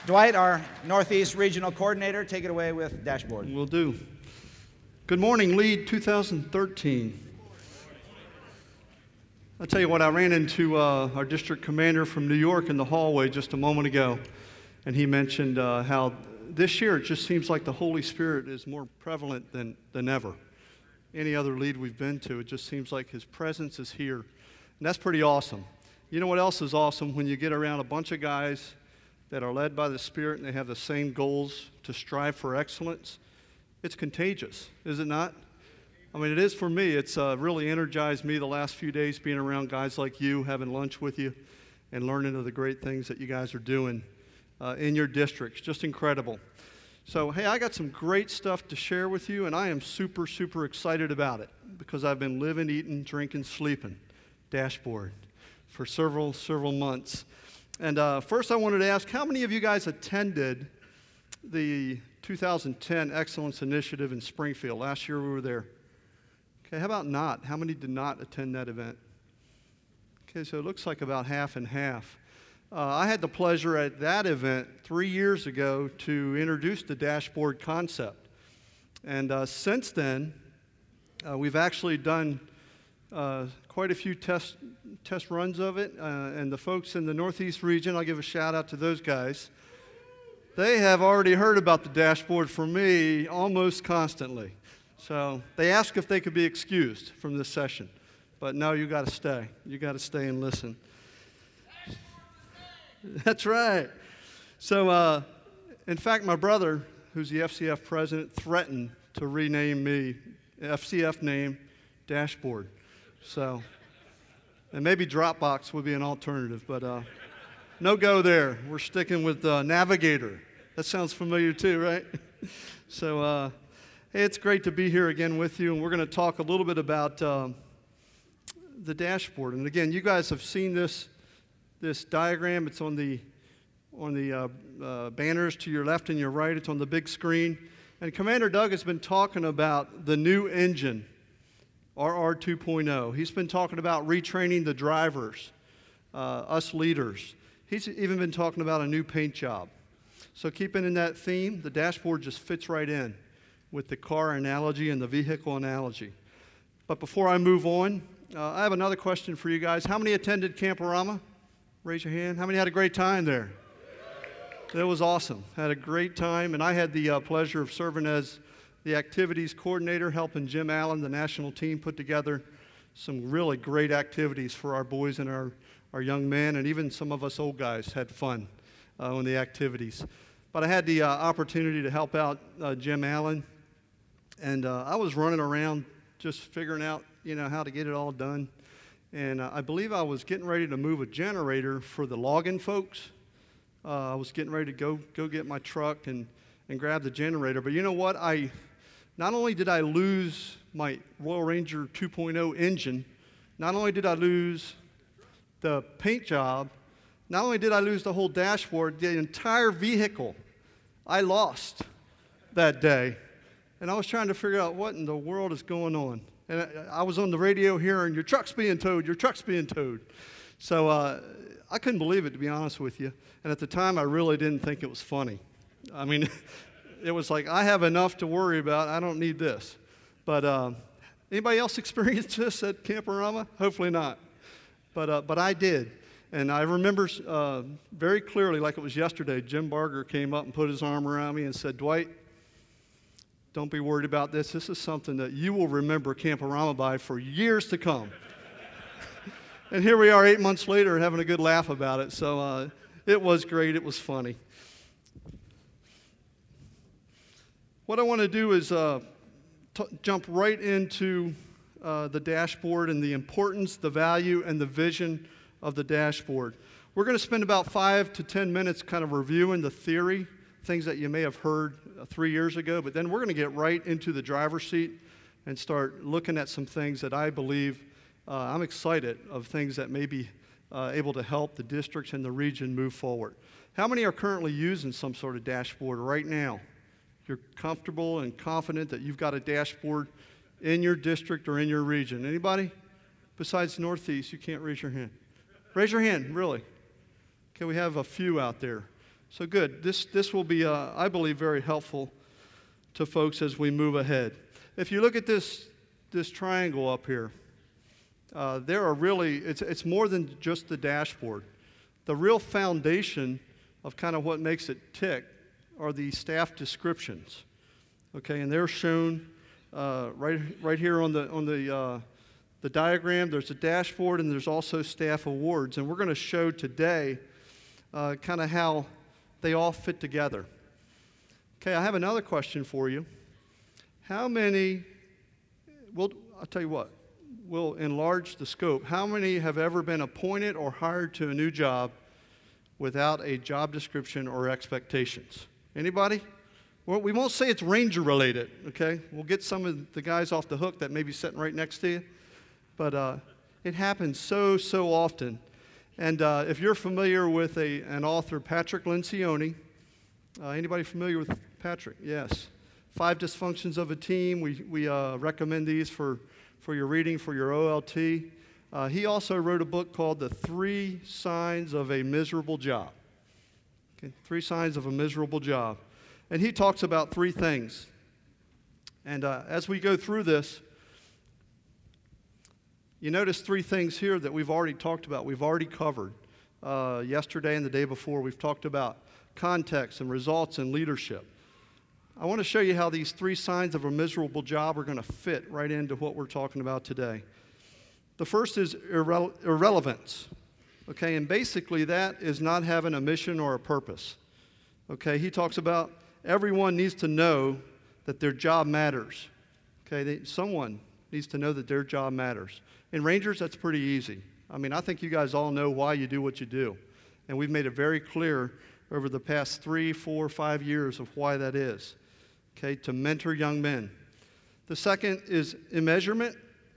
Dwight, our Northeast Regional Coordinator, take it away with dashboard. Will do. Good morning, Lead 2013. I'll tell you what, I ran into our district commander from New York in the hallway just a moment ago, and he mentioned how this year it just seems like the Holy Spirit is more prevalent than ever. Any other lead we've been to, it just seems like His presence is here, and that's pretty awesome. You know what else is awesome? When you get around a bunch of guys that are led by the Spirit and they have the same goals to strive for excellence. It's contagious, is it not? I mean, it is for me. It's really energized me the last few days being around guys like you, having lunch with you, and learning of the great things that you guys are doing in your districts. Just incredible. So, hey, I got some great stuff to share with you, and I am super, super excited about it because I've been living, eating, drinking, sleeping, dashboard, for several months. And first I wanted to ask, how many of you guys attended the 2010 Excellence Initiative in Springfield? Last year we were there. Okay, how about not? How many did not attend that event? Okay, so it looks like about half and half. I had the pleasure at that event 3 years ago to introduce the dashboard concept. And since then, we've actually done quite a few test runs of it. And the folks in the Northeast region, I'll give a shout out to those guys. They have already heard about the dashboard from me almost constantly. So they asked if they could be excused from this session. But no, you got to stay. You got to stay and listen. That's right. So, in fact, my brother, who's the FCF president, threatened to rename me FCF name Dashboard. So, and maybe Dropbox would be an alternative, but no go there. We're sticking with Navigator. That sounds familiar too, right? So, hey, it's great to be here again with you, and we're going to talk a little bit about the dashboard. And again, you guys have seen this diagram. It's on the banners to your left and your right. It's on the big screen. And Commander Doug has been talking about the new engine, RR 2.0. He's been talking about retraining the drivers, us leaders. He's even been talking about a new paint job. So keeping in that theme, the dashboard just fits right in with the car analogy and the vehicle analogy. But before I move on, I have another question for you guys. How many attended Camporama? Raise your hand. How many had a great time there? It was awesome. Had a great time, and I had the pleasure of serving as the activities coordinator, helping Jim Allen, the national team, put together some really great activities for our boys and our young men, and even some of us old guys had fun on the activities. But I had the opportunity to help out Jim Allen, and I was running around just figuring out, how to get it all done. And I believe I was getting ready to move a generator for the login folks. I was getting ready to go get my truck and grab the generator. But you know what? Not only did I lose my Royal Ranger 2.0 engine, not only did I lose the paint job, not only did I lose the whole dashboard, the entire vehicle I lost that day. And I was trying to figure out what in the world is going on. And I was on the radio hearing, your truck's being towed, your truck's being towed. So I couldn't believe it, to be honest with you. And at the time, I really didn't think it was funny. I mean, it was like, I have enough to worry about. I don't need this. But anybody else experience this at Camporama? Hopefully not. But I did. And I remember very clearly, like it was yesterday, Jim Barger came up and put his arm around me and said, Dwight, don't be worried about this. This is something that you will remember Camporama by for years to come. And here we are 8 months later having a good laugh about it. So it was great. It was funny. What I want to do is jump right into the dashboard and the importance, the value, and the vision of the dashboard. We're going to spend about 5 to 10 minutes kind of reviewing the theory, things that you may have heard 3 years ago, but then we're going to get right into the driver's seat and start looking at some things that I believe, I'm excited of things that may be able to help the districts and the region move forward. How many are currently using some sort of dashboard right now? You're comfortable and confident that you've got a dashboard in your district or in your region. Anybody? Besides Northeast, you can't raise your hand. Raise your hand, really. Okay, we have a few out there. So good. This will be, I believe, very helpful to folks as we move ahead. If you look at this triangle up here, there are really, it's more than just the dashboard. The real foundation of kind of what makes it tick are the staff descriptions. Okay, and they're shown right here on the diagram. There's a dashboard and there's also staff awards. And we're going to show today kind of how they all fit together. Okay, I have another question for you. How many, I'll tell you what, we'll enlarge the scope. How many have ever been appointed or hired to a new job without a job description or expectations? Anybody? Well, we won't say it's Ranger related, okay? We'll get some of the guys off the hook that may be sitting right next to you. But it happens so often. And if you're familiar with an author, Patrick Lencioni, anybody familiar with Patrick? Yes. 5 Dysfunctions of a Team. We recommend these for your reading, for your OLT. He also wrote a book called The 3 Signs of a Miserable Job. Okay, 3 Signs of a Miserable Job. And he talks about 3 things. And as we go through this, you notice 3 things here that we've already talked about, we've already covered. Yesterday and the day before, we've talked about context and results and leadership. I want to show you how these 3 signs of a miserable job are going to fit right into what we're talking about today. The first is irrelevance. Okay, and basically that is not having a mission or a purpose. Okay, he talks about everyone needs to know that their job matters. Okay, someone needs to know that their job matters. In Rangers, that's pretty easy. I mean, I think you guys all know why you do what you do. And we've made it very clear over the past 3, 4, 5 years of why that is. Okay, to mentor young men. The second is immeasurement,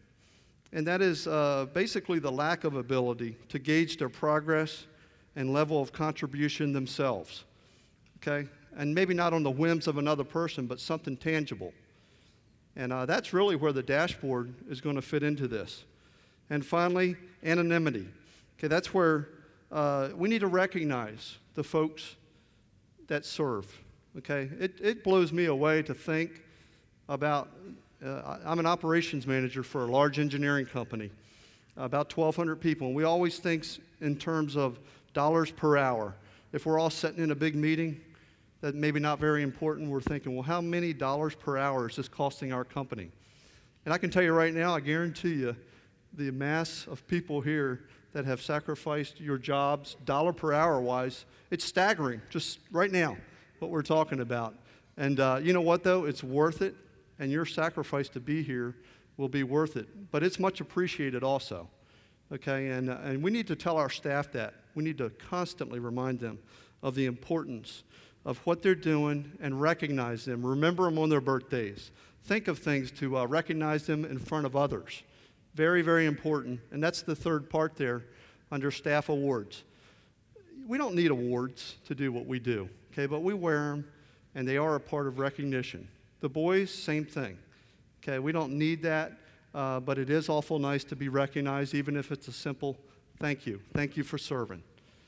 and that is basically the lack of ability to gauge their progress and level of contribution themselves. Okay, and maybe not on the whims of another person, but something tangible. And that's really where the dashboard is going to fit into this. And finally, anonymity. Okay, that's where we need to recognize the folks that serve. Okay, it blows me away to think about, I'm an operations manager for a large engineering company, about 1,200 people, and we always think in terms of dollars per hour. If we're all sitting in a big meeting, that maybe not very important, we're thinking, well, how many dollars per hour is this costing our company? And I can tell you right now, I guarantee you, the mass of people here that have sacrificed your jobs, dollar per hour wise, it's staggering, just right now, what we're talking about. And you know what, though? It's worth it, and your sacrifice to be here will be worth it. But it's much appreciated also, okay? And we need to tell our staff that. We need to constantly remind them of the importance of what they're doing and recognize them. Remember them on their birthdays. Think of things to recognize them in front of others. Very, very important. And that's the third part there under staff awards. We don't need awards to do what we do, okay? But we wear them, and they are a part of recognition. The boys, same thing. Okay, we don't need that, but it is awful nice to be recognized, even if it's a simple thank you. Thank you for serving.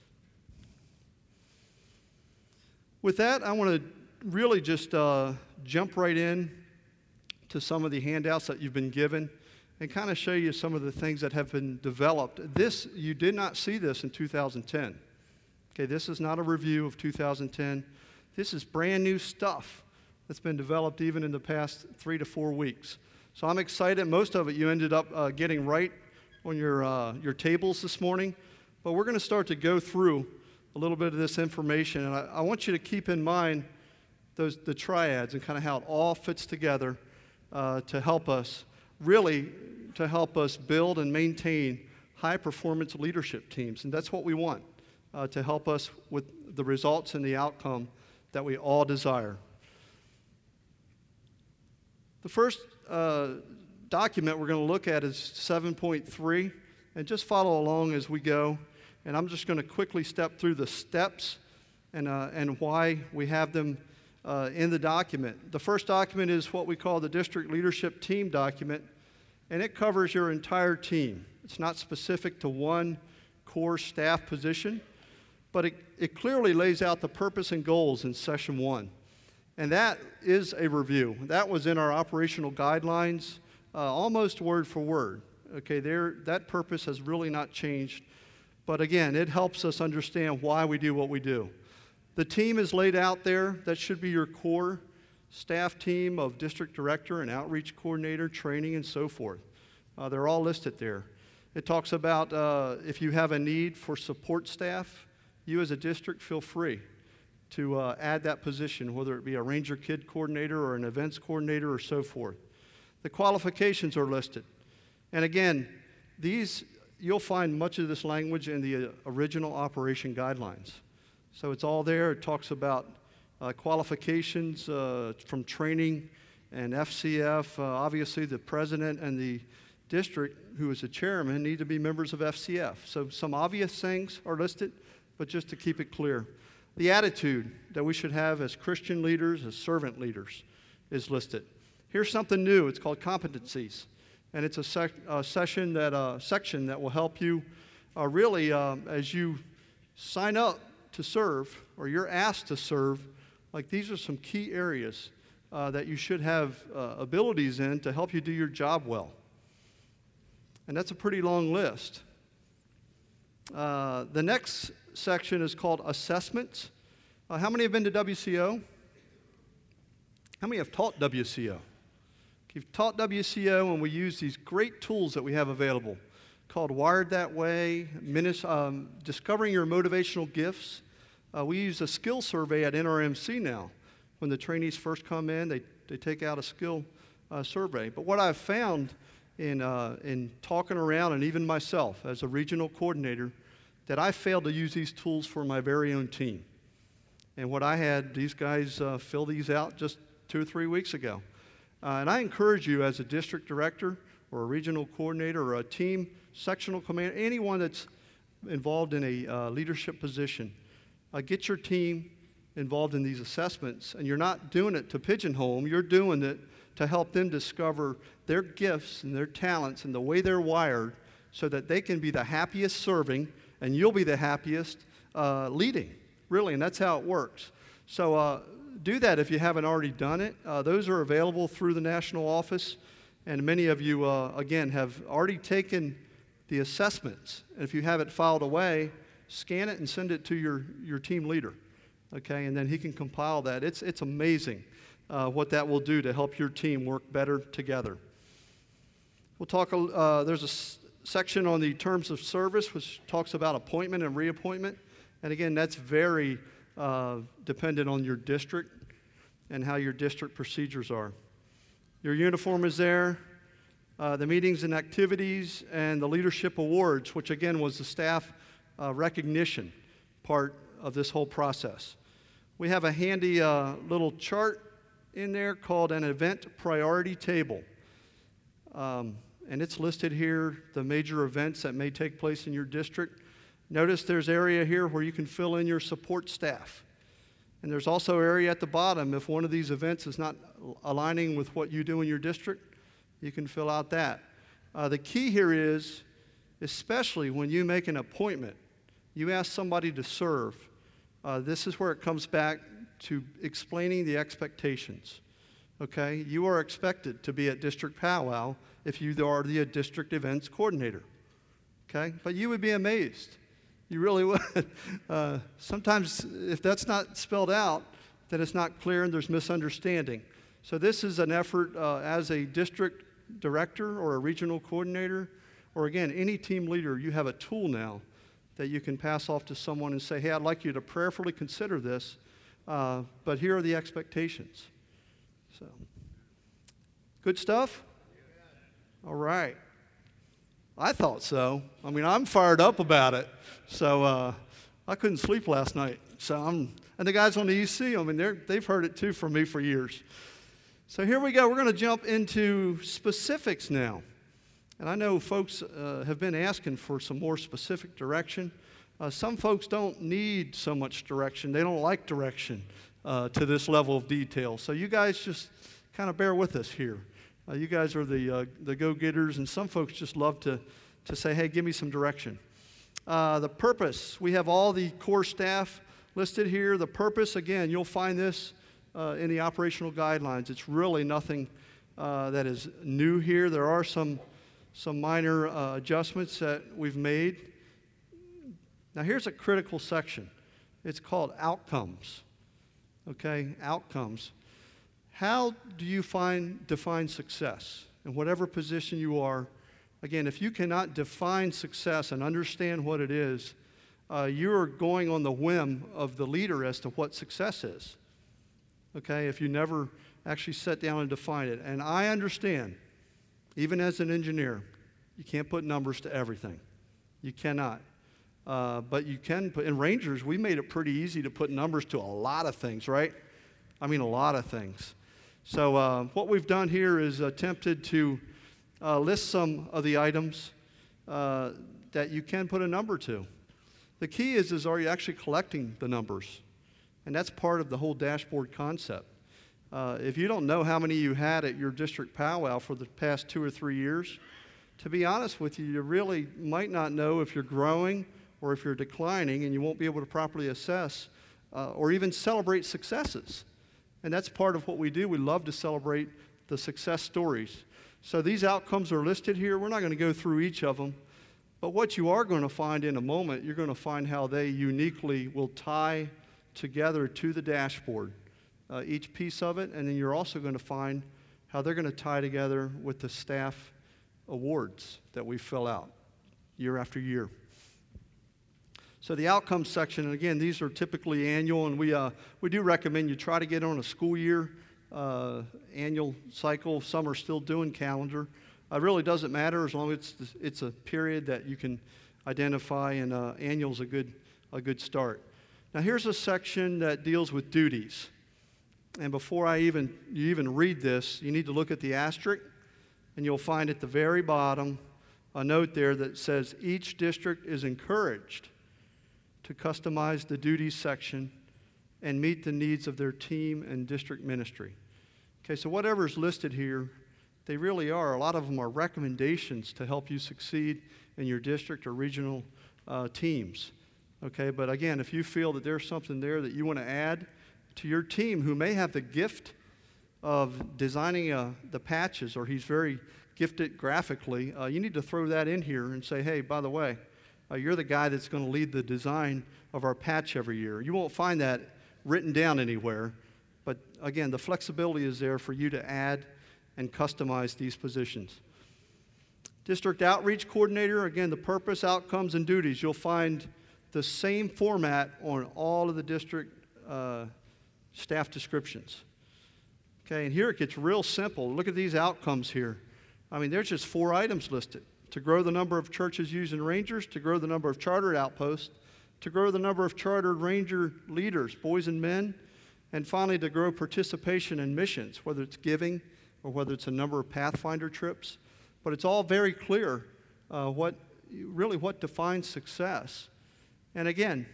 With that, I want to really just jump right in to some of the handouts that you've been given and kind of show you some of the things that have been developed. You did not see this in 2010. Okay, this is not a review of 2010. This is brand new stuff that's been developed even in the past 3 to 4 weeks. So I'm excited. Most of it you ended up getting right on your tables this morning. But we're going to start to go through a little bit of this information. And I want you to keep in mind the triads and kind of how it all fits together to help us, really to help us build and maintain high-performance leadership teams. And that's what we want, to help us with the results and the outcome that we all desire. The first document we're going to look at is 7.3, and just follow along as we go. And I'm just going to quickly step through the steps and why we have them in the document. The first document is what we call the District Leadership Team document, and it covers your entire team. It's not specific to one core staff position, but it clearly lays out the purpose and goals in session 1. And that is a review. That was in our operational guidelines, almost word for word. Okay, that purpose has really not changed. But again, it helps us understand why we do what we do. The team is laid out there. That should be your core staff team of district director and outreach coordinator, training, and so forth. They're all listed there. It talks about if you have a need for support staff, you as a district feel free to add that position, whether it be a Ranger Kid coordinator or an events coordinator or so forth. The qualifications are listed. And again, you'll find much of this language in the original operation guidelines. So it's all there. It talks about qualifications from training and FCF. Obviously, the president and the district, who is the chairman, need to be members of FCF. So some obvious things are listed, but just to keep it clear. The attitude that we should have as Christian leaders, as servant leaders, is listed. Here's something new. It's called competencies. And it's a section that will help you really as you sign up to serve or you're asked to serve. Like these are some key areas that you should have abilities in to help you do your job well. And that's a pretty long list. The next section is called assessments. How many have been to WCO? How many have taught WCO? You've taught WCO, and we use these great tools that we have available called Wired That Way, Discovering Your Motivational Gifts. We use a skill survey at NRMC now. When the trainees first come in, they take out a skill survey. But what I've found in talking around, and even myself as a regional coordinator, that I failed to use these tools for my very own team. And what I had, these guys fill these out just 2 or 3 weeks ago. And I encourage you as a district director or a regional coordinator or a team sectional commander, anyone that's involved in a leadership position, get your team involved in these assessments. And you're not doing it to pigeonhole them. You're doing it to help them discover their gifts and their talents and the way they're wired so that they can be the happiest serving and you'll be the happiest leading, really. And that's how it works. So do that if you haven't already done it. Those are available through the national office, and many of you, again, have already taken the assessments. And if you have it filed away, scan it and send it to your team leader, okay? And then he can compile that. It's amazing what that will do to help your team work better together. We'll talk, there's a section on the terms of service, which talks about appointment and reappointment. And again, that's very dependent on your district and how your district procedures are. Your uniform is there, the meetings and activities, and the leadership awards, which again was the staff recognition part of this whole process. We have a handy little chart in there called an event priority table. And it's listed here, the major events that may take place in your district. Notice there's area here where you can fill in your support staff. And there's also area at the bottom if one of these events is not aligning with what you do in your district, you can fill out that. The key here is, especially when you make an appointment, you ask somebody to serve, this is where it comes back to explaining the expectations. Okay? You are expected to be at district powwow if you are the district events coordinator. Okay? But you would be amazed. You really would. Sometimes if that's not spelled out, then it's not clear and there's misunderstanding. So this is an effort as a district director or a regional coordinator, or again, any team leader, you have a tool now that you can pass off to someone and say, hey, I'd like you to prayerfully consider this, but here are the expectations. So, good stuff? All right. I thought so. I mean, I'm fired up about it. So I couldn't sleep last night. And the guys on the EC, I mean, they've heard it too from me for years. So here we go. We're going to jump into specifics now. And I know folks have been asking for some more specific direction. Some folks don't need so much direction. They don't like direction to this level of detail. So you guys just kind of bear with us here. You guys are the go-getters, and some folks just love to say, hey, give me some direction. The purpose, we have all the core staff listed here. The purpose, again, you'll find this in the operational guidelines. It's really nothing that is new here. There are some minor adjustments that we've made. Now here's a critical section. It's called outcomes. Okay, outcomes. How do you define success? In whatever position you are, again, if you cannot define success and understand what it is, you're going on the whim of the leader as to what success is. Okay, if you never actually sit down and define it. And I understand, even as an engineer, you can't put numbers to everything. You cannot. But you can put, in Rangers, we made it pretty easy to put numbers to a lot of things, right? I mean, a lot of things. So what we've done here is attempted to list some of the items that you can put a number to. The key is are you actually collecting the numbers? And that's part of the whole dashboard concept. If you don't know how many you had at your district powwow for the past 2 or 3 years, to be honest with you, you really might not know if you're growing or if you're declining, and you won't be able to properly assess or even celebrate successes. And that's part of what we do. We love to celebrate the success stories. So these outcomes are listed here. We're not going to go through each of them. But what you are going to find in a moment, you're going to find how they uniquely will tie together to the dashboard, each piece of it. And then you're also going to find how they're going to tie together with the staff awards that we fill out year after year. So the outcomes section, and again, these are typically annual, and we do recommend you try to get on a school year annual cycle. Some are still doing calendar. It really doesn't matter as long as it's a period that you can identify, and annual's a good start. Now here's a section that deals with duties. And before you even read this, you need to look at the asterisk, and you'll find at the very bottom a note there that says each district is encouraged to customize the duties section and meet the needs of their team and district ministry. Okay, so whatever's listed here, they really are. A lot of them are recommendations to help you succeed in your district or regional teams. Okay, but again, if you feel that there's something there that you want to add to your team who may have the gift of designing the patches, or he's very gifted graphically, you need to throw that in here and say, hey, by the way, you're the guy that's going to lead the design of our patch every year. You won't find that written down anywhere, but again, the flexibility is there for you to add and customize these positions. District Outreach Coordinator, again, the purpose, outcomes, and duties. You'll find the same format on all of the district staff descriptions. Okay, and here it gets real simple. Look at these outcomes here. I mean, there's just 4 items listed. To grow the number of churches using Rangers, to grow the number of chartered outposts, to grow the number of chartered Ranger leaders, boys and men, and finally to grow participation in missions, whether it's giving or whether it's a number of Pathfinder trips. But it's all very clear what defines success. And again,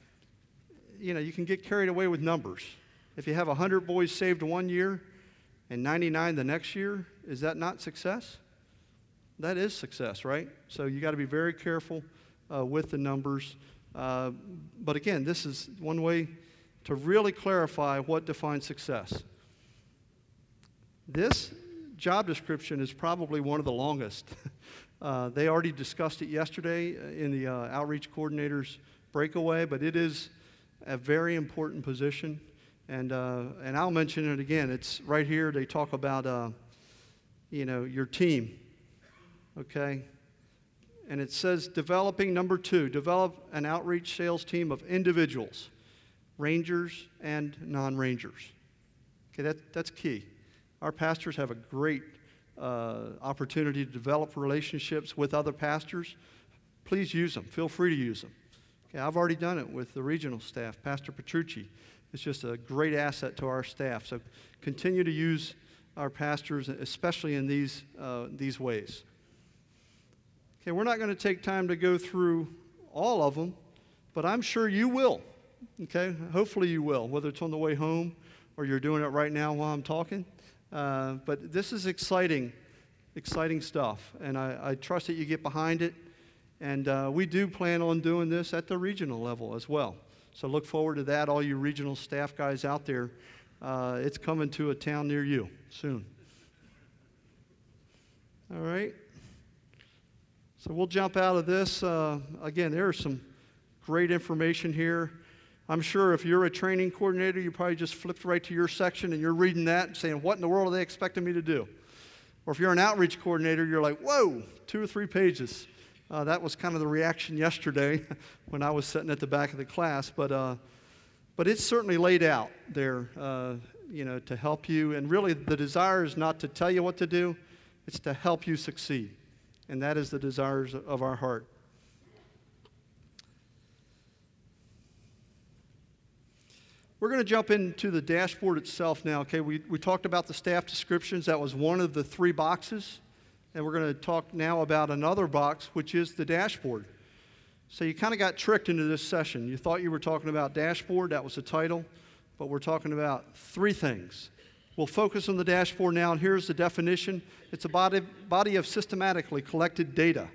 you can get carried away with numbers. If you have 100 boys saved one year and 99 the next year, is that not success? That is success, right? So you got to be very careful with the numbers. But again, this is one way to really clarify what defines success. This job description is probably one of the longest. They already discussed it yesterday in the outreach coordinator's breakaway, but it is a very important position. And I'll mention it again. It's right here. They talk about, your team. Okay? And it says developing, number 2, develop an outreach sales team of individuals, Rangers and non-Rangers. Okay, that's key. Our pastors have a great opportunity to develop relationships with other pastors. Please use them. Feel free to use them. Okay, I've already done it with the regional staff. Pastor Petrucci is just a great asset to our staff. So continue to use our pastors, especially in these ways. Okay, we're not going to take time to go through all of them, but I'm sure you will. Okay, hopefully you will, whether it's on the way home or you're doing it right now while I'm talking. But this is exciting stuff, and I trust that you get behind it And we do plan on doing this at the regional level as well. So look forward to that, all you regional staff guys out there. It's coming to a town near you soon. All right. So we'll jump out of this. Again, there's some great information here. I'm sure if you're a training coordinator, you probably just flipped right to your section and you're reading that and saying, what in the world are they expecting me to do? Or if you're an outreach coordinator, you're like, whoa, 2 or 3 pages. That was kind of the reaction yesterday when I was sitting at the back of the class. But it's certainly laid out there, to help you. And really, the desire is not to tell you what to do. It's to help you succeed. And that is the desires of our heart. We're going to jump into the dashboard itself now. Okay, we talked about the staff descriptions. That was one of the 3 boxes. And we're going to talk now about another box, which is the dashboard. So you kind of got tricked into this session. You thought you were talking about dashboard. That was the title. But we're talking about 3 things. We'll focus on the dashboard now, and here's the definition. It's a body of systematically collected data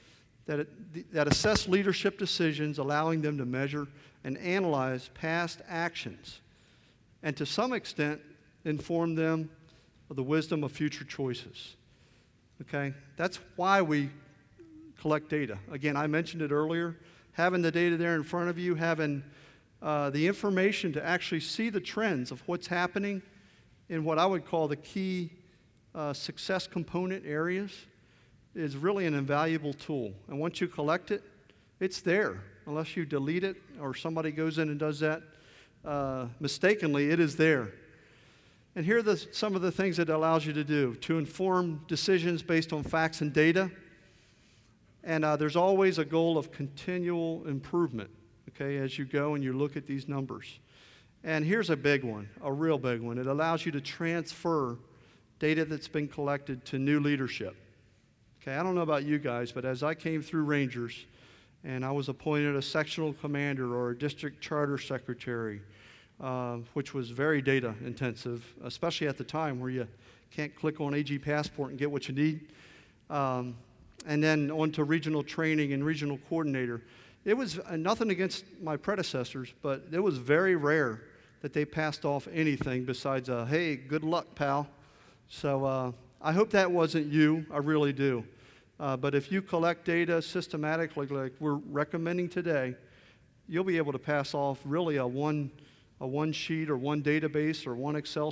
that assess leadership decisions, allowing them to measure and analyze past actions, and to some extent, inform them of the wisdom of future choices. Okay? That's why we collect data. Again, I mentioned it earlier. Having the data there in front of you, having the information to actually see the trends of what's happening in what I would call the key success component areas is really an invaluable tool. And once you collect it, it's there. Unless you delete it or somebody goes in and does that mistakenly, it is there. And here are some of the things it allows you to do: to inform decisions based on facts and data. And there's always a goal of continual improvement, okay, as you go and you look at these numbers. And here's a big one, a real big one. It allows you to transfer data that's been collected to new leadership. Okay, I don't know about you guys, but as I came through Rangers and I was appointed a sectional commander or a district charter secretary, which was very data intensive, especially at the time where you can't click on AG Passport and get what you need. And then on to regional training and regional coordinator. It was nothing against my predecessors, but it was very rare that they passed off anything besides hey, good luck, pal. So I hope that wasn't you. I really do. But if you collect data systematically like we're recommending today, you'll be able to pass off really a one sheet or one database or one Excel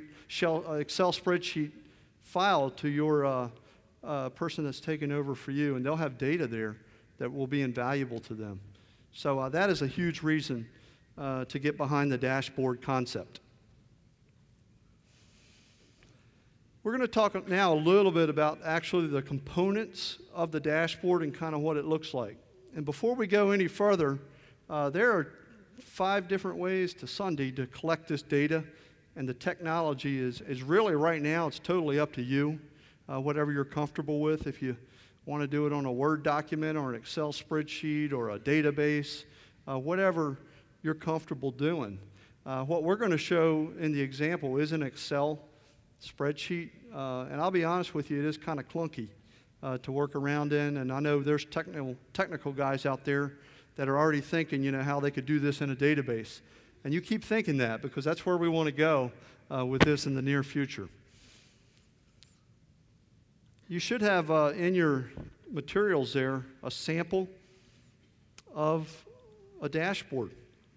spreadsheet file to your person that's taken over for you, and they'll have data there that will be invaluable to them. So that is a huge reason to get behind the dashboard concept. We're going to talk now a little bit about actually the components of the dashboard and kind of what it looks like. And before we go any further, there are 5 different ways to Sunday to collect this data, and the technology is really right now, it's totally up to you, whatever you're comfortable with. If you want to do it on a Word document or an Excel spreadsheet or a database, whatever you're comfortable doing. What we're going to show in the example is an Excel spreadsheet, and I'll be honest with you, it is kind of clunky to work around in, and I know there's technical guys out there that are already thinking, how they could do this in a database. And you keep thinking that, because that's where we want to go with this in the near future. You should have in your materials there a sample of a dashboard.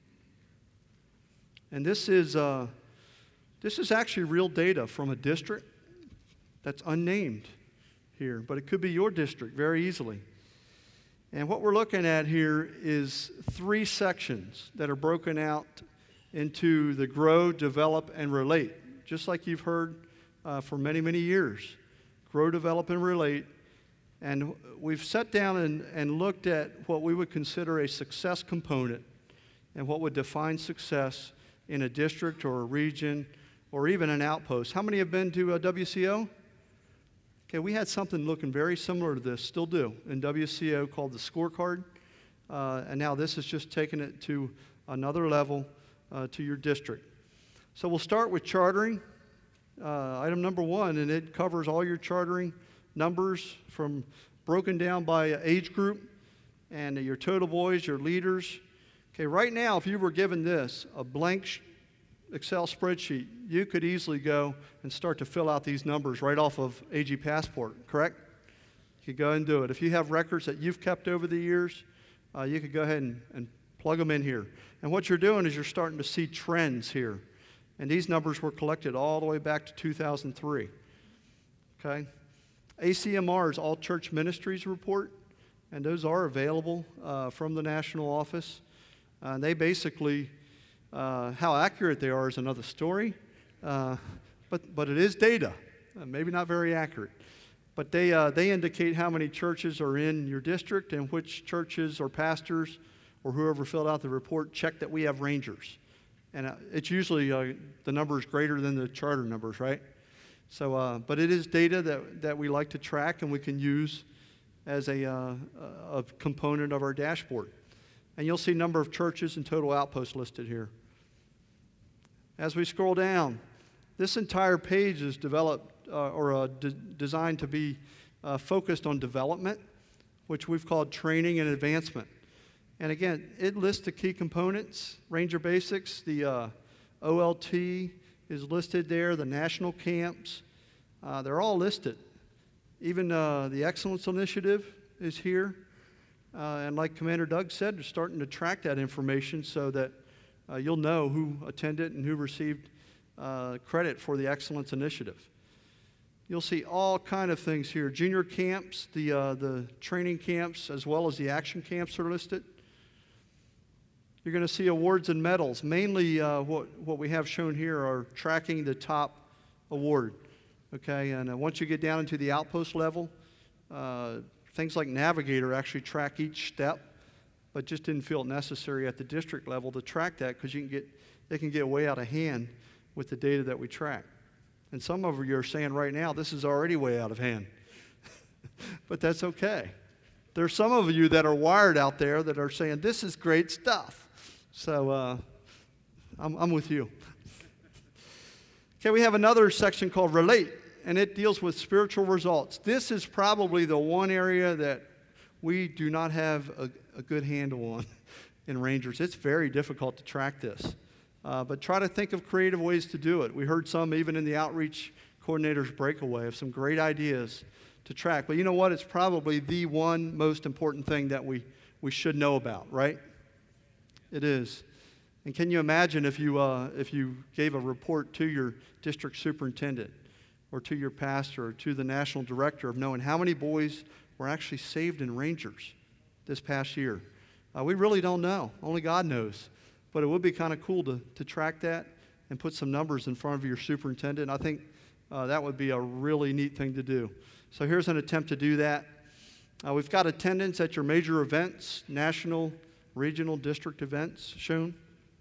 And this is actually real data from a district that's unnamed here, but it could be your district very easily. And what we're looking at here is 3 sections that are broken out into the grow, develop, and relate, just like you've heard for many, many years. Grow, develop, and relate. And we've sat down and looked at what we would consider a success component and what would define success in a district or a region or even an outpost. How many have been to a WCO? Okay, we had something looking very similar to this, still do, in WCO called the scorecard. And now this is just taking it to another level to your district. So we'll start with chartering. Item number 1, and it covers all your chartering numbers from broken down by age group and your total boys, your leaders. Okay, right now, if you were given this, a blank Excel spreadsheet, you could easily go and start to fill out these numbers right off of AG Passport, correct? You could go and do it. If you have records that you've kept over the years, you could go ahead and plug them in here. And what you're doing is you're starting to see trends here. And these numbers were collected all the way back to 2003. Okay? ACMR's All Church Ministries report, and those are available from the national office. They basically, how accurate they are is another story, but it is data, maybe not very accurate. But they indicate how many churches are in your district and which churches or pastors or whoever filled out the report check that we have rangers. And it's usually the number is greater than the charter numbers, right? So, but it is data that we like to track and we can use as a component of our dashboard. And you'll see number of churches and total outposts listed here. As we scroll down, this entire page is developed designed to be focused on development, which we've called training and advancement. And again, it lists the key components, Ranger Basics, the OLT is listed there, the national camps, they're all listed. Even the Excellence Initiative is here. And like Commander Doug said, they're starting to track that information so that you'll know who attended and who received credit for the Excellence Initiative. You'll see all kind of things here. Junior camps, the training camps, as well as the action camps are listed. You're going to see awards and medals. Mainly what we have shown here are tracking the top award. Okay, and once you get down into the outpost level, things like Navigator actually track each step, but just didn't feel it necessary at the district level to track that because they can get way out of hand with the data that we track. And some of you are saying right now, this is already way out of hand. But that's okay. There's some of you that are wired out there that are saying, this is great stuff. So I'm with you. Okay, we have another section called Relate, and it deals with spiritual results. This is probably the one area that we do not have a good handle on in Rangers. It's very difficult to track this. But try to think of creative ways to do it. We heard some even in the outreach coordinator's breakaway of some great ideas to track. But you know what? It's probably the one most important thing that we should know about, right? It is. And can you imagine if you gave a report to your district superintendent or to your pastor or to the national director of knowing how many boys were actually saved in Rangers this past year? We really don't know. Only God knows. But it would be kind of cool to track that and put some numbers in front of your superintendent. I think that would be a really neat thing to do. So here's an attempt to do that. We've got attendance at your major events, national, regional, district events shown.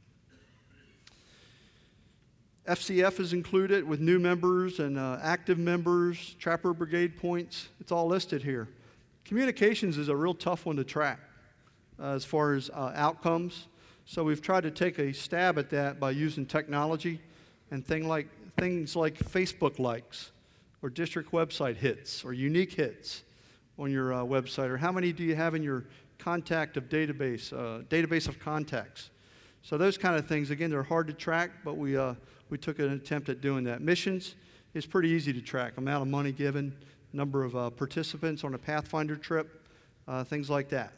FCF is included with new members and active members, Trapper Brigade points. It's all listed here. Communications is a real tough one to track as far as outcomes. So we've tried to take a stab at that by using technology and things like Facebook likes or district website hits or unique hits on your website, or how many do you have in your database of contacts. So those kind of things, again, they're hard to track, but we took an attempt at doing that. Missions is pretty easy to track. Amount of money given, number of participants on a Pathfinder trip, things like that.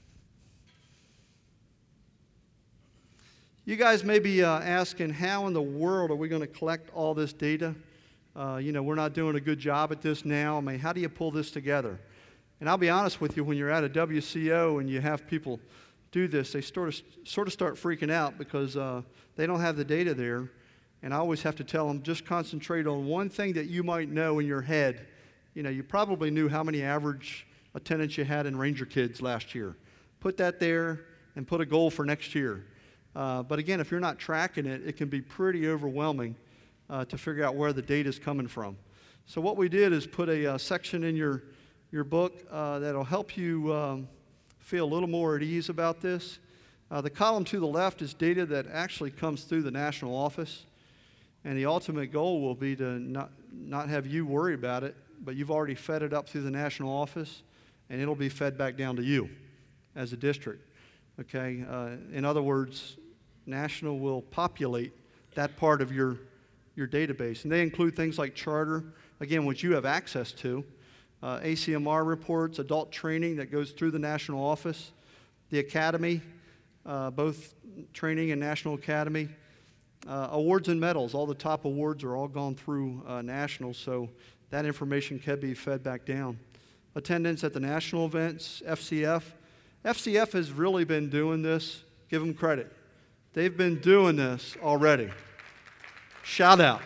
You guys may be asking, how in the world are we going to collect all this data? We're not doing a good job at this now. I mean, how do you pull this together? And I'll be honest with you, when you're at a WCO and you have people do this, they sort of start freaking out because they don't have the data there. And I always have to tell them, just concentrate on one thing that you might know in your head. You probably knew how many average attendance you had in Ranger Kids last year. Put that there and put a goal for next year. But again, if you're not tracking it, it can be pretty overwhelming to figure out where the data is coming from. So what we did is put a section in your book that'll help you feel a little more at ease about this. The column to the left is data that actually comes through the national office, and the ultimate goal will be to not have you worry about it, but you've already fed it up through the national office, and it'll be fed back down to you. as a district. Okay? In other words, National will populate that part of your database. And they include things like charter, again, which you have access to, ACMR reports, adult training that goes through the national office, the academy, both training and national academy, awards and medals. All the top awards are all gone through national, so that information can be fed back down. Attendance at the national events, FCF. FCF has really been doing this. Give them credit. They've been doing this already. Shout out.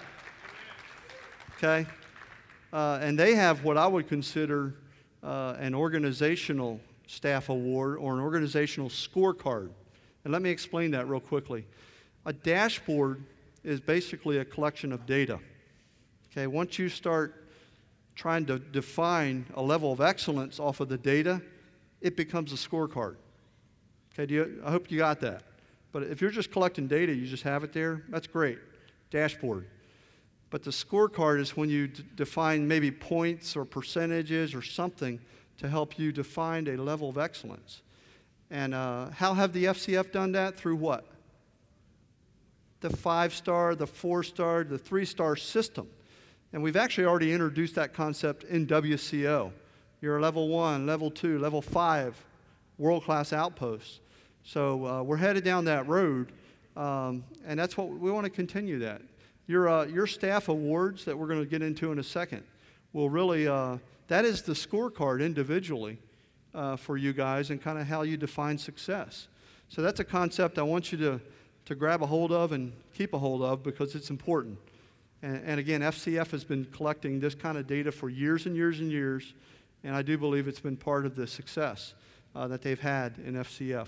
Okay? And they have what I would consider an organizational staff award or an organizational scorecard. And let me explain that real quickly. A dashboard is basically a collection of data. Okay, once you start trying to define a level of excellence off of the data, it becomes a scorecard. Okay, I hope you got that. But if you're just collecting data, you just have it there, that's great. Dashboard. But the scorecard is when you define maybe points or percentages or something to help you define a level of excellence. And how have the FCF done that? Through what? The 5-star, the 4-star, the 3-star system. And we've actually already introduced that concept in WCO. You're a level 1, level 2, level 5, world-class outposts. So we're headed down that road, and that's what we want to continue that. Your staff awards that we're going to get into in a second will really, that is the scorecard individually for you guys and kind of how you define success. So that's a concept I want you to grab a hold of and keep a hold of because it's important. And again, FCF has been collecting this kind of data for years and years and years, and I do believe it's been part of the success that they've had in FCF.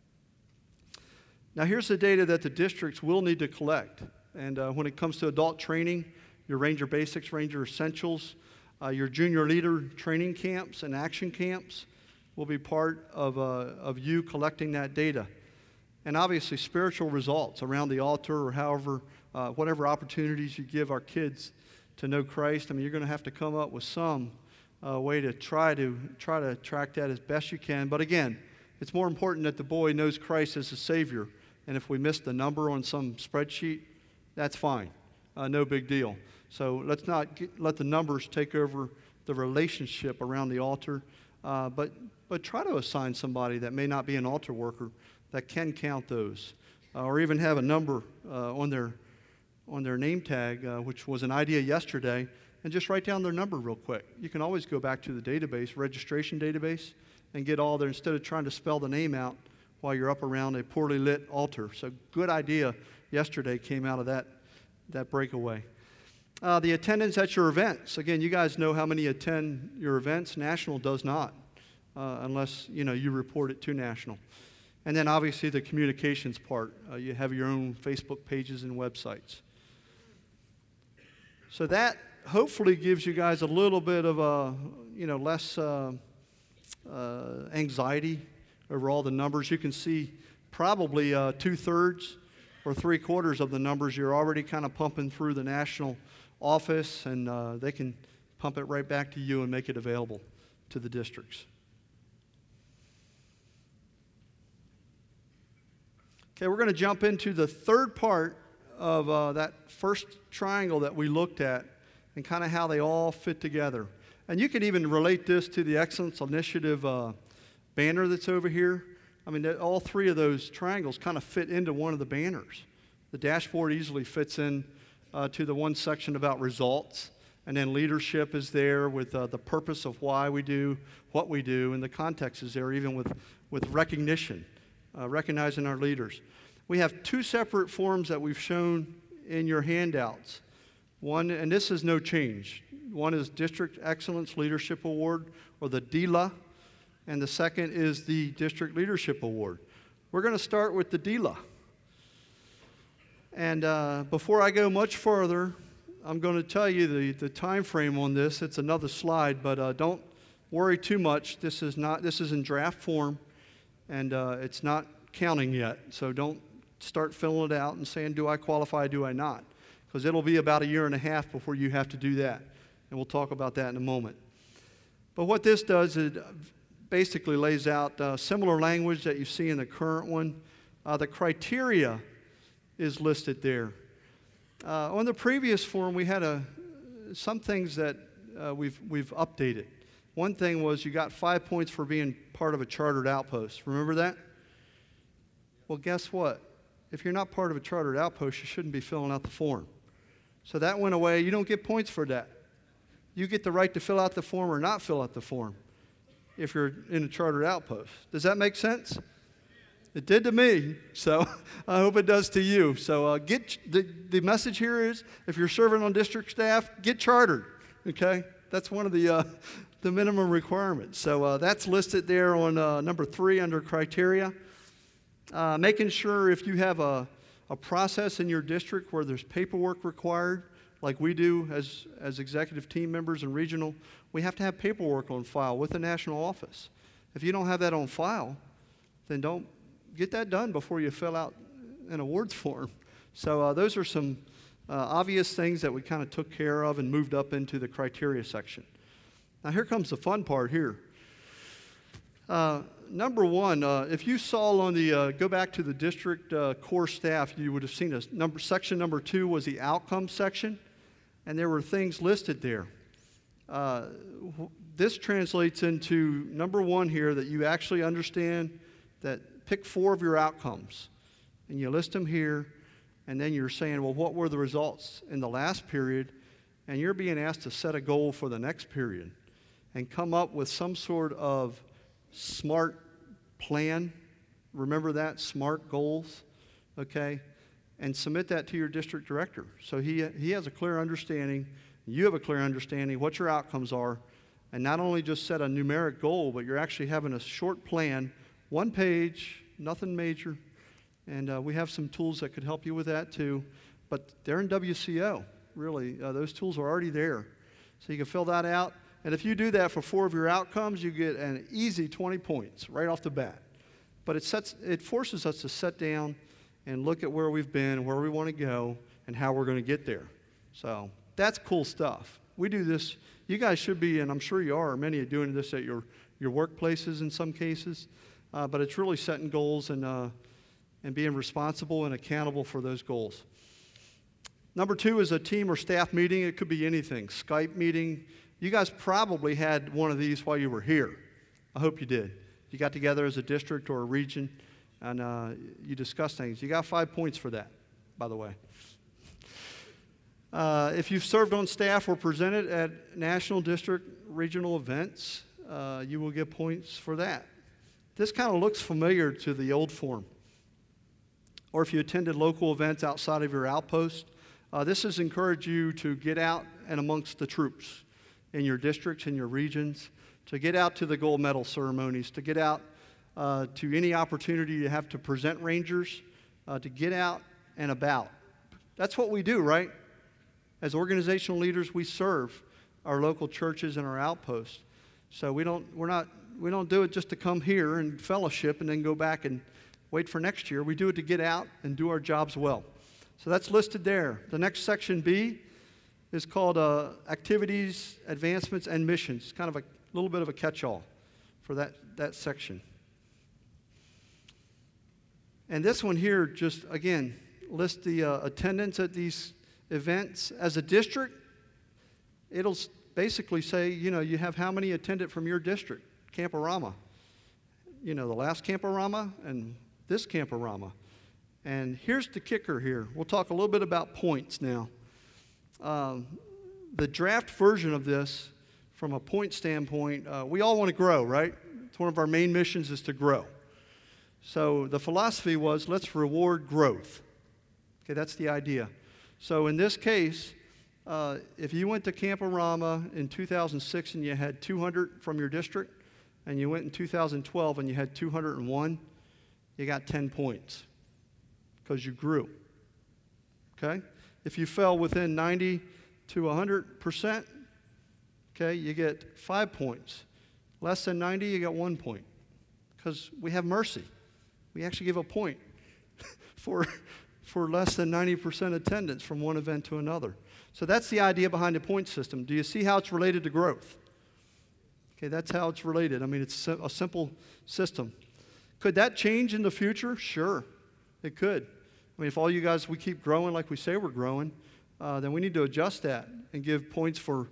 Now here's the data that the districts will need to collect. And when it comes to adult training, your Ranger Basics, Ranger Essentials, your junior leader training camps and action camps will be part of you collecting that data. And obviously spiritual results around the altar or however, whatever opportunities you give our kids to know Christ. I mean, you're going to have to come up with some way to try to track that as best you can. But again, it's more important that the boy knows Christ as a Savior. And if we miss the number on some spreadsheet, that's fine. No big deal. So let's not let the numbers take over the relationship around the altar. But try to assign somebody that may not be an altar worker that can count those, or even have a number on their name tag, which was an idea yesterday, and just write down their number real quick. You can always go back to the database, registration database, and get all there instead of trying to spell the name out while you're up around a poorly lit altar. So good idea yesterday came out of that breakaway. The attendance at your events. Again, you guys know how many attend your events. National does not, unless you report it to National. And then obviously the communications part. You have your own Facebook pages and websites. So that hopefully gives you guys a little bit of less anxiety over all the numbers. You can see probably 2/3 or 3/4 of the numbers you're already kind of pumping through the national office, and they can pump it right back to you and make it available to the districts. Okay, we're going to jump into the third part of that first triangle that we looked at and kind of how they all fit together. And you can even relate this to the Excellence Initiative banner that's over here. I mean, all three of those triangles kind of fit into one of the banners. The dashboard easily fits in to the one section about results, and then leadership is there with the purpose of why we do what we do, and the context is there even with recognition, recognizing our leaders. We have two separate forms that we've shown in your handouts. One, and this is no change. One is District Excellence Leadership Award, or the DELA, and the second is the District Leadership Award. We're going to start with the DELA. And before I go much further, I'm going to tell you the time frame on this. It's another slide, but don't worry too much. This is in draft form, and it's not counting yet. So don't start filling it out and saying, do I qualify, do I not? Because it'll be about 1.5 years before you have to do that. And we'll talk about that in a moment. But what this does is basically lays out similar language that you see in the current one. The criteria is listed there. On the previous form, we had some things that we've updated. One thing was you got 5 points for being part of a chartered outpost. Remember that? Well, guess what? If you're not part of a chartered outpost, you shouldn't be filling out the form. So that went away. You don't get points for that. You get the right to fill out the form or not fill out the form if you're in a chartered outpost. Does that make sense? It did to me, so I hope it does to you. So the message here is, if you're serving on district staff, get chartered, okay? That's one of the minimum requirements. So that's listed there on number 3 under criteria. Making sure if you have a process in your district where there's paperwork required, like we do as executive team members and regional, we have to have paperwork on file with the national office. If you don't have that on file, then don't get that done before you fill out an awards form. So those are some obvious things that we kind of took care of and moved up into the criteria section. Now here comes the fun part here. Number 1, if you saw on the, go back to the district core staff, you would have seen section number 2 was the outcome section, and there were things listed there. This translates into number 1 here, that you actually understand that pick 4 of your outcomes, and you list them here, and then you're saying, well, what were the results in the last period? And you're being asked to set a goal for the next period and come up with some sort of SMART plan. Remember that? SMART goals, okay? And submit that to your district director. So he has a clear understanding, you have a clear understanding what your outcomes are, and not only just set a numeric goal, but you're actually having a short plan, 1 page, nothing major, and we have some tools that could help you with that too, but they're in WCO, really. Those tools are already there. So you can fill that out, and if you do that for 4 of your outcomes, you get an easy 20 points right off the bat. But it forces us to sit down and look at where we've been, where we want to go, and how we're going to get there. So that's cool stuff. We do this. You guys should be, and I'm sure you are, many are doing this at your workplaces in some cases. But it's really setting goals and being responsible and accountable for those goals. Number 2 is a team or staff meeting. It could be anything. Skype meeting. You guys probably had one of these while you were here. I hope you did. You got together as a district or a region, and you discussed things. You got 5 points for that, by the way. If you've served on staff or presented at national, district, regional events, you will get points for that. This kind of looks familiar to the old form. Or if you attended local events outside of your outpost, this has encouraged you to get out and amongst the troops in your districts, in your regions, to get out to the gold medal ceremonies, to get out to any opportunity you have to present Rangers, to get out and about. That's what we do, right? As organizational leaders, we serve our local churches and our outposts. So we don't do it just to come here and fellowship and then go back and wait for next year. We do it to get out and do our jobs well. So that's listed there. The next section, B, is called Activities, Advancements, and Missions. It's kind of a little bit of a catch-all for that section. And this one here just, again, lists the attendance at these events. As a district, it'll basically say, you have how many attended from your district, Camporama. The last Camporama and this Camporama. And here's the kicker here. We'll talk a little bit about points now. The draft version of this, from a point standpoint, we all want to grow, right? It's one of our main missions is to grow. So the philosophy was, let's reward growth. Okay, that's the idea. So in this case, if you went to Camporama in 2006 and you had 200 from your district, and you went in 2012 and you had 201, you got 10 points because you grew. Okay? If you fell within 90 to 100%, okay, you get 5 points. Less than 90, you got 1 point because we have mercy. We actually give a point for less than 90% attendance from one event to another. So that's the idea behind the point system. Do you see how it's related to growth? Okay, that's how it's related. I mean, it's a simple system. Could that change in the future? Sure, it could. I mean, if all you guys, we keep growing like we say we're growing, then we need to adjust that and give points for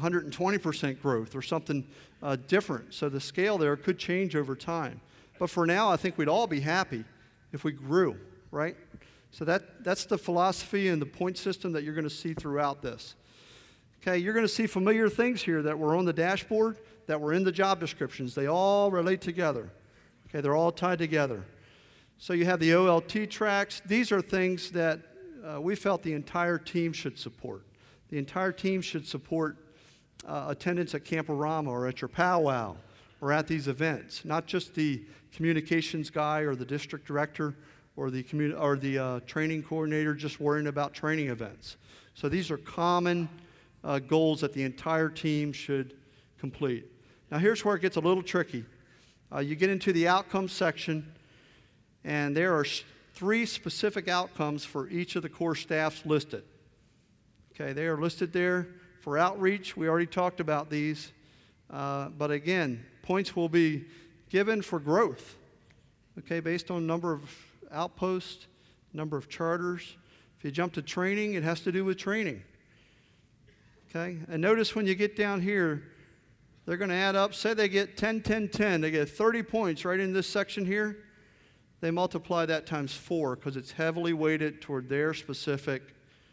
120% growth or something different. So the scale there could change over time. But for now, I think we'd all be happy if we grew, right? So that's the philosophy and the point system that you're going to see throughout this. Okay, you're going to see familiar things here that were on the dashboard, that were in the job descriptions. They all relate together. Okay, they're all tied together. So you have the OLT tracks. These are things that we felt the entire team should support. The entire team should support attendance at Camporama or at your powwow or at these events, not just the communications guy or the district director or the training coordinator just worrying about training events. So these are common goals that the entire team should complete. Now here's where it gets a little tricky. You get into the outcomes section, and there are 3 specific outcomes for each of the core staffs listed. Okay, they are listed there for outreach. We already talked about these. But again, points will be given for growth, okay, based on number of outposts, number of charters. If you jump to training, it has to do with training. Okay, and notice when you get down here, they're going to add up. Say they get 10, 10, 10. They get 30 points right in this section here. They multiply that times 4 because it's heavily weighted toward their specific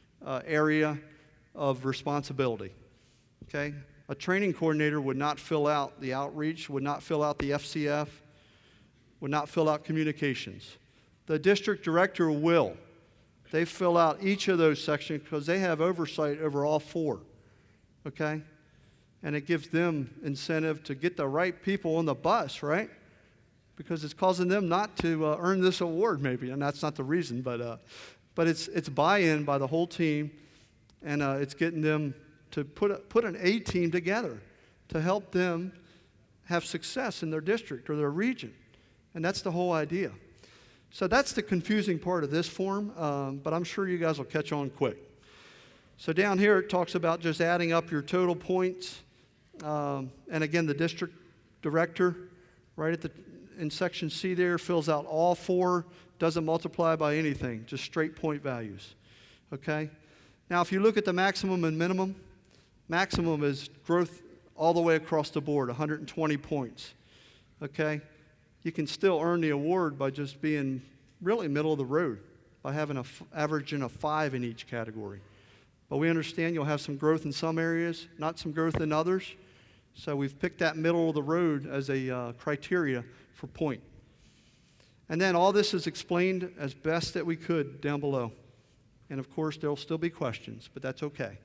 area of responsibility. Okay? A training coordinator would not fill out the outreach, would not fill out the FCF, would not fill out communications. The district director will. They fill out each of those sections because they have oversight over all 4. Okay? And it gives them incentive to get the right people on the bus, right? Because it's causing them not to earn this award, maybe, and that's not the reason, but it's buy-in by the whole team, and it's getting them to put an A team together to help them have success in their district or their region, and that's the whole idea. So that's the confusing part of this form, but I'm sure you guys will catch on quick. So down here it talks about just adding up your total points, and again the district director, right in section C there, fills out all 4, doesn't multiply by anything, just straight point values. Okay? Now, if you look at the maximum and minimum, maximum is growth all the way across the board, 120 points. Okay? You can still earn the award by just being really middle of the road, by having averaging a 5 in each category. But we understand you'll have some growth in some areas, not some growth in others. So we've picked that middle of the road as a criteria for point. And then all this is explained as best that we could down below. And of course, there'll still be questions, but that's okay.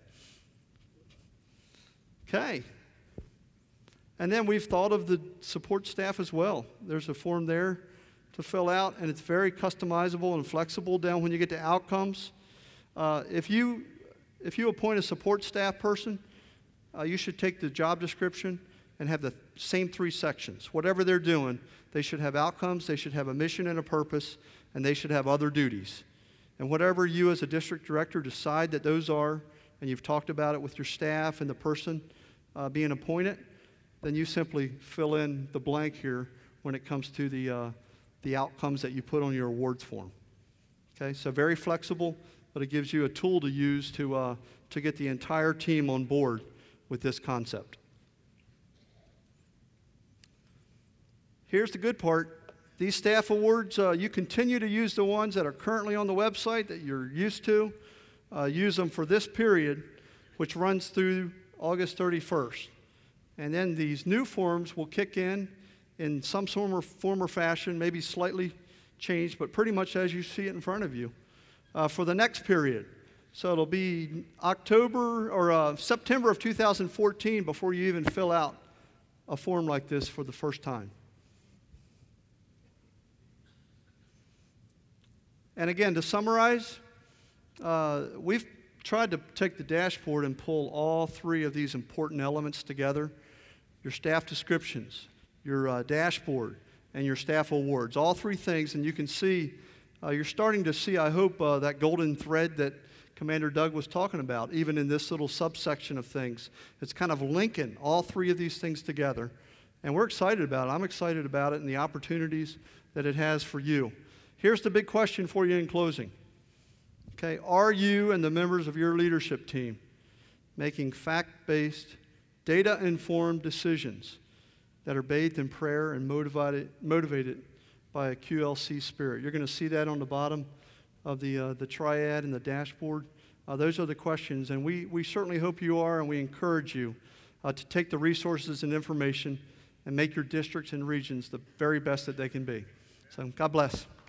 Okay. And then we've thought of the support staff as well. There's a form there to fill out, and it's very customizable and flexible down when you get to outcomes. If you appoint a support staff person, you should take the job description and have the same 3 sections. Whatever they're doing, they should have outcomes, they should have a mission and a purpose, and they should have other duties. And whatever you as a district director decide that those are, and you've talked about it with your staff and the person being appointed, then you simply fill in the blank here when it comes to the outcomes that you put on your awards form. Okay, so very flexible, but it gives you a tool to use to get the entire team on board with this concept. Here's the good part. These staff awards, you continue to use the ones that are currently on the website that you're used to. Use them for this period, which runs through August 31st. And then these new forms will kick in some form or fashion, maybe slightly changed, but pretty much as you see it in front of you, for the next period. So it'll be October or September of 2014 before you even fill out a form like this for the first time. And again, to summarize, we've tried to take the dashboard and pull all 3 of these important elements together. Your staff descriptions, your dashboard, and your staff awards. All 3 things, and you can see, you're starting to see, I hope, that golden thread that Commander Doug was talking about, even in this little subsection of things. It's kind of linking all three of these things together. And we're excited about it. I'm excited about it and the opportunities that it has for you. Here's the big question for you in closing. Okay, are you and the members of your leadership team making fact-based, data-informed decisions that are bathed in prayer and motivated by a QLC spirit? You're going to see that on the bottom of the triad and the dashboard. Those are the questions, and we certainly hope you are, and we encourage you to take the resources and information and make your districts and regions the very best that they can be. So God bless.